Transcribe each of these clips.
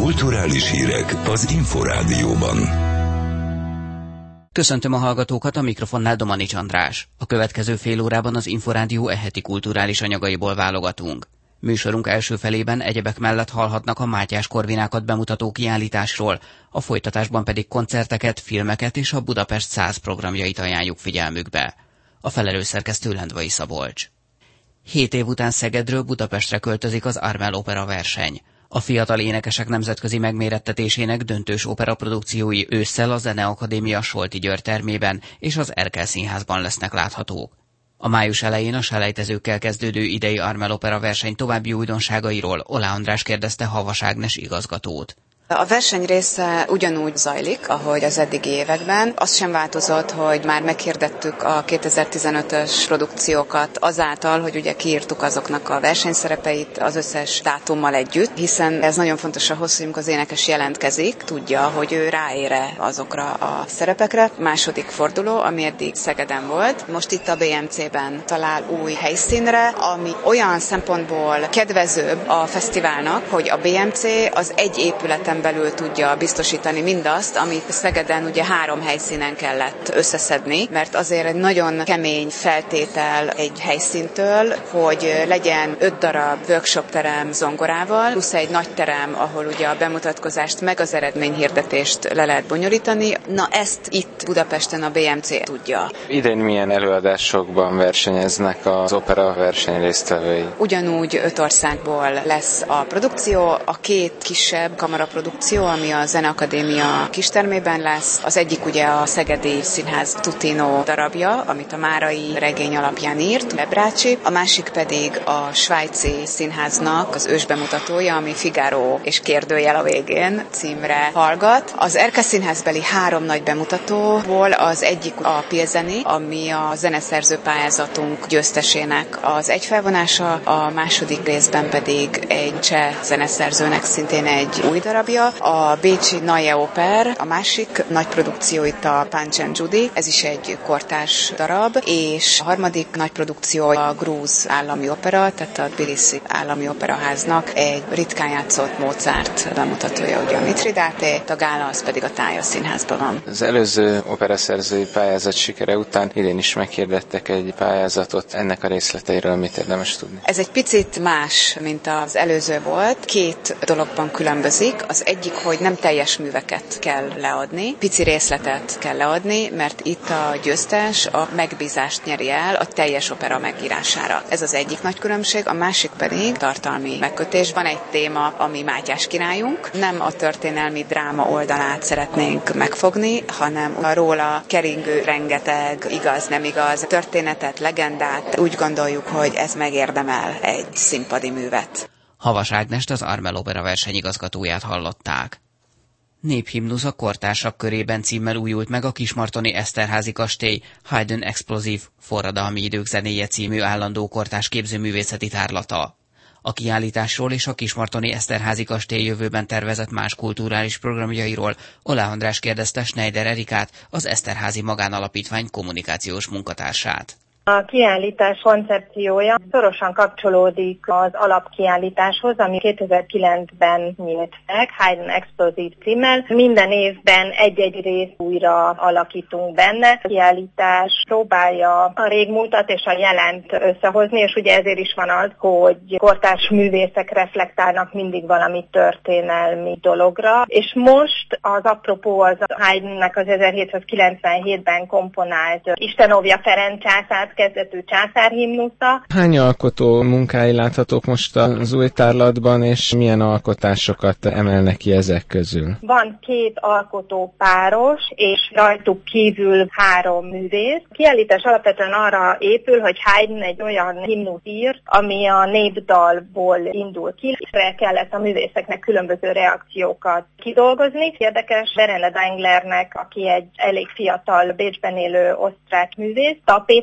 Kulturális hírek az Inforádióban. Köszöntöm a hallgatókat, a mikrofonnál Domanics András. A következő fél órában az Inforádió eheti kulturális anyagaiból válogatunk. Műsorunk első felében egyebek mellett hallhatnak a Mátyás Korvinákat bemutató kiállításról, a folytatásban pedig koncerteket, filmeket és a Budapest 100 programjait ajánljuk figyelmükbe. A felelős szerkesztő Lendvai Szabolcs. 7 év után Szegedről Budapestre költözik az Armel Opera verseny. A fiatal énekesek nemzetközi megmérettetésének döntős operaprodukciói ősszel a Zeneakadémia Solti György termében és az Erkel Színházban lesznek láthatók. A május elején a selejtezőkkel kezdődő idei Armel Opera verseny további újdonságairól Olá András kérdezte Havas Ágnes igazgatót. A verseny része ugyanúgy zajlik, ahogy az eddigi években. Az sem változott, hogy már meghirdettük a 2015-ös produkciókat azáltal, hogy ugye kiírtuk azoknak a versenyszerepeit az összes dátummal együtt, hiszen ez nagyon fontos ahhoz, hogy amikor az énekes jelentkezik, tudja, hogy ő ráére azokra a szerepekre. Második forduló, ami eddig Szegeden volt. Most itt a BMC-ben talál új helyszínre, ami olyan szempontból kedvezőbb a fesztiválnak, hogy a BMC az egy épületen belül tudja biztosítani mindazt, amit Szegeden ugye 3 helyszínen kellett összeszedni, mert azért egy nagyon kemény feltétel egy helyszíntől, hogy legyen 5 darab workshop terem zongorával, plusz egy nagy terem, ahol ugye a bemutatkozást meg az eredményhirdetést le lehet bonyolítani. Na ezt itt Budapesten a BMC tudja. Idén milyen előadásokban versenyeznek az opera verseny résztvevői? Ugyanúgy 5 országból lesz a produkció, a 2 kisebb kamaraprodukció, ami a Zeneakadémia kistermében lesz. Az egyik ugye a Szegedi Színház Tutino darabja, amit a Márai regény alapján írt, Lebrácsi, a másik pedig a Svájci Színháznak az ősbemutatója, ami Figaro és kérdőjel a végén címre hallgat. Az Erkel Színházbeli 3 nagy bemutatóból az egyik a Pilzeni, ami a zeneszerző pályázatunk győztesének az egyfelvonása, a második részben pedig egy cseh zeneszerzőnek szintén egy új darabja. A bécsi Neue Oper, a másik nagy produkció itt a Punch and Judy, ez is egy kortárs darab, és a harmadik nagy produkció a Grúz Állami Opera, tehát a Tbilisi Állami Operaháznak egy ritkán játszott Mozart bemutatója, ugye a Mitridate, a gála az pedig a Thája Színházban van. Az előző operaszerzői pályázat sikere után idén is meghirdettek egy pályázatot, ennek a részleteiről mit érdemes tudni? Ez egy picit más, mint az előző volt. 2 dologban különbözik. Az egyik, hogy nem teljes műveket kell leadni, pici részletet kell leadni, mert itt a győztes a megbízást nyeri el a teljes opera megírására. Ez az egyik nagy különbség, a másik pedig tartalmi megkötés. Van egy téma, ami Mátyás királyunk, nem a történelmi dráma oldalát szeretnénk megfogni, hanem a róla keringő rengeteg igaz, nem igaz történetet, legendát. Úgy gondoljuk, hogy ez megérdemel egy színpadi művet. Havas Ágnest, az Armel Opera versenyigazgatóját hallották. Néphimnusz a kortársak körében címmel újult meg a Kismartoni Eszterházy kastély Haydn Explosive forradalmi idők zenéje című állandó kortárs képzőművészeti tárlata. A kiállításról és a Kismartoni Eszterházy kastély jövőben tervezett más kulturális programjairól Olá András kérdezte Schneider Erikát, az Eszterházy Magánalapítvány kommunikációs munkatársát. A kiállítás koncepciója szorosan kapcsolódik az alapkiállításhoz, ami 2009-ben nyílt meg, Haydn Explosive címmel. Minden évben egy-egy részt újra alakítunk benne. A kiállítás próbálja a régmúltat és a jelent összehozni, és ugye ezért is van az, hogy kortárs művészek reflektálnak mindig valami történelmi dologra. És most az apropó az Haydnnek az 1797-ben komponált Istenovja Ferenc császár kezdetű császárhimnusza. Hány alkotó munkái láthatók most az új tárlatban, és milyen alkotásokat emelnek ki ezek közül? Van 2 alkotó páros, és rajtuk kívül 3 művész. A kiállítás alapvetően arra épül, hogy Haydn egy olyan himnuszt írt, ami a népdalból indul ki, és erre kellett a művészeknek különböző reakciókat kidolgozni. Érdekes, Verena Denglernek, aki egy elég fiatal Bécsben élő osztrák művész, tapétája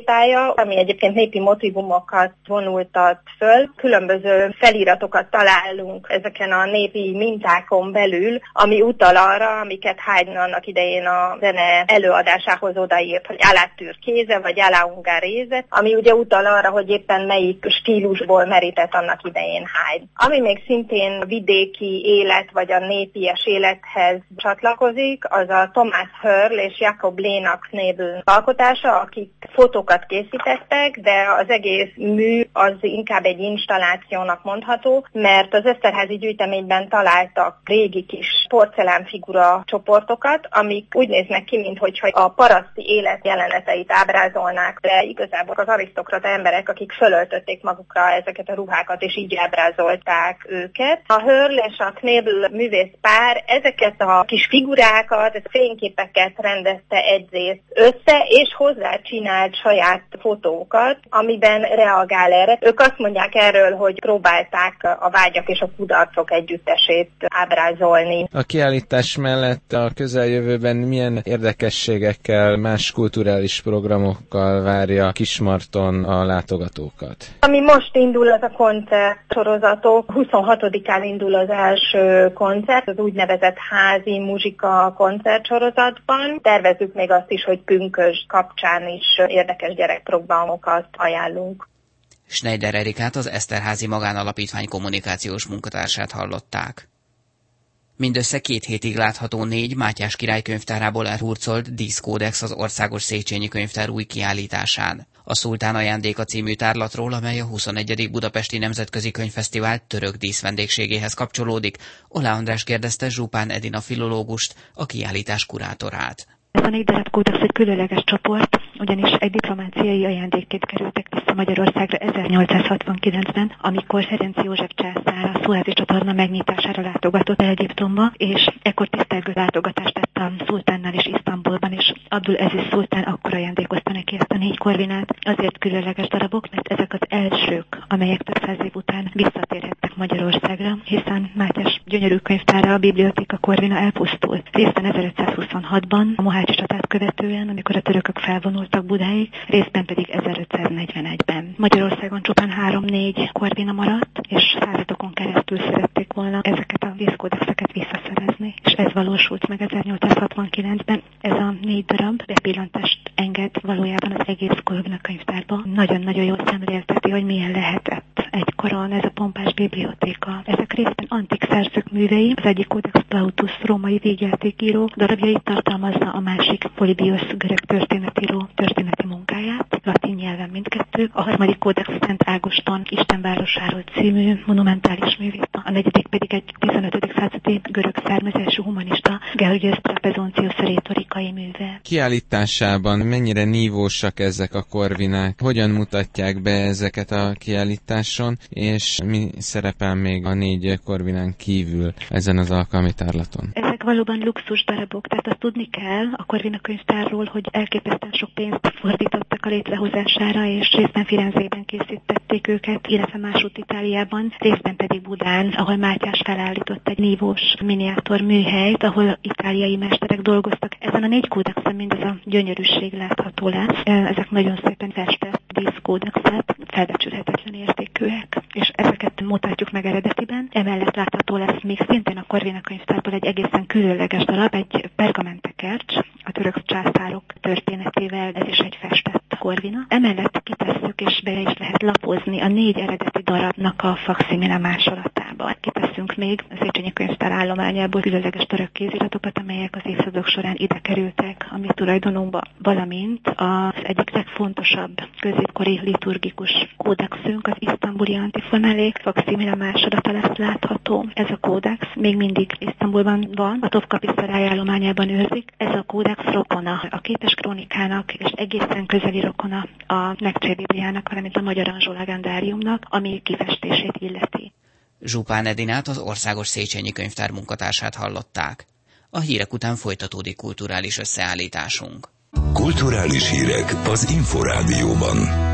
Biblia, ami egyébként népi motivumokat vonultat föl. Különböző feliratokat találunk ezeken a népi mintákon belül, ami utal arra, amiket Haydn annak idején a zene előadásához odaírt, hogy alá türkéze vagy alá ungaréze, ami ugye utal arra, hogy éppen melyik stílusból merített annak idején Haydn. Ami még szintén vidéki élet vagy a népies élethez csatlakozik, az a Thomas Hörl és Jakob Lena Knebel alkotása, akik fotókat készítettek, de az egész mű az inkább egy installációnak mondható, mert az Eszterházy gyűjteményben találtak régi kis porcelánfigura csoportokat, amik úgy néznek ki, minthogyha a paraszti élet jeleneteit ábrázolnák, de igazából az arisztokrata emberek, akik fölöltötték magukra ezeket a ruhákat, és így ábrázolták őket. A Hörl és a Knebel művészpár ezeket a kis figurákat, fényképeket rendezte egyrészt össze, és hozzá csinált saját fotókat, amiben reagál erre. Ők azt mondják erről, hogy próbálták a vágyak és a kudarcok együttesét ábrázolni. A kiállítás mellett a közeljövőben milyen érdekességekkel, más kulturális programokkal várja Kismarton a látogatókat? Ami most indul, az a koncertsorozatok. 26-án indul az első koncert, az úgynevezett házi muzsika koncertsorozatban. Tervezzük még azt is, hogy pünkösd kapcsán is érdekes gyerekprogramokat ajánlunk. Schneider Erikát, az Eszterházy Magánalapítvány kommunikációs munkatársát hallották. Mindössze 2 hétig látható 4 Mátyás király könyvtárából elhurcolt díszkódex az Országos Széchenyi Könyvtár új kiállításán. A Szultán ajándéka című tárlatról, amely a 21. Budapesti Nemzetközi Könyvfesztivál török díszvendégségéhez kapcsolódik, Oláh András kérdezte Zsupán Edina filológust, a kiállítás kurátorát. Ez a 4 darab kódex egy különleges csoport, ugyanis egy diplomáciai ajándékként kerültek vissza Magyarországra 1869-ben, amikor Ferenc József császár a Szuázi csatorna megnyitására látogatott Egyiptomba, és ekkor tisztelgő látogatást tett a szultánnal is Isztambulban, és Abdul Aziz szultán akkor ajándékozta neki ezt a 4 korvinát. Azért különleges darabok, mert ezek az elsők, amelyek több 100 év után visszatérhettek Magyarországra, hiszen Mátyás gyönyörű könyvtára, a bibliotéka korvina elpusztult. Részben 1526-ban, a Mohácsi csatát követően, amikor a törökök felvonultak Budáig, részben pedig 1541-ben. Magyarországon csupán 3-4 korvina maradt, és századokon keresztül szerették volna ezeket a díszkódexeket visszaszerezni. És ez valósult meg 1869-ben. Ez a 4 darab bepillantást enged valójában az egész korvina könyvtárba. Nagyon-nagyon jól szemlélteti, hogy milyen lehetett egykoron ez a pompás bibliotéka. Ezek részben antik szerzők művei, az egyik Codex Plautus római vígjátékíró darabjait tartalmazza, a másik Polybius görög történetíró történeti munkáját, latin nyelven mindkettő, a harmadik Codex Szent Ágoston Istenvárosáról című monumentális művét, a negyedik pedig egy 15. századi görög származású humanista Georgios Trapezoncius retorikai műve. Kiállításában mennyire nívósak ezek a korvinák? Hogyan mutatják be ezeket a kiállításon, és mi szerepel még a 4 korvinán kívül ezen az alkalmi tárlaton? Ezek valóban luxus darabok, tehát azt tudni kell a Corvina könyvtárról, hogy elképesztően sok pénzt fordítottak a létrehozására, és részben Firenzében készítették őket, illetve másút Itáliában, részben pedig Budán, ahol Mátyás felállított egy nívós miniatúr műhelyt, ahol itáliai mesterek dolgoztak. Ezen a 4 kódexen mindez a gyönyörűség látható lesz. Ezek nagyon szépen festett díszkódexek, felbecsülhetetlen értékűek, és ezeket mutatjuk meg eredetiben. Emellett látható lesz még szintén a Corvina könyvtárból egy egészen különleges darab, egy pergamentekercs, a török császárok történetével, ez is egy festett Corvina. Emellett kitesszük, és be is lehet lapozni a 4 eredeti darabnak a fakszimile másolatában. Kitesszünk még a Széchenyi Könyvtár állományából különleges török kéziratokat, amelyek az évszázadok során ide kerültek a mi tulajdonunkba, valamint az egyik legfontosabb középkori liturgikus kódexünk, az isztambuli antifonálé fakszimile másolata lesz látható. Ez a kódex még mindig Isztambulban van, a Topkapi Szarály állományában őrzik. Ez a kódex rokona a Kétes Krónikának, és egészen közeli rokona a Nekcse Bibliának, valamint a Magyar Anzsó Legendáriumnak, ami kifestését illeti. Zsupán Edinát, az Országos Széchenyi Könyvtár munkatársát hallották. A hírek után folytatódik kulturális összeállításunk. Kulturális hírek az Inforádióban.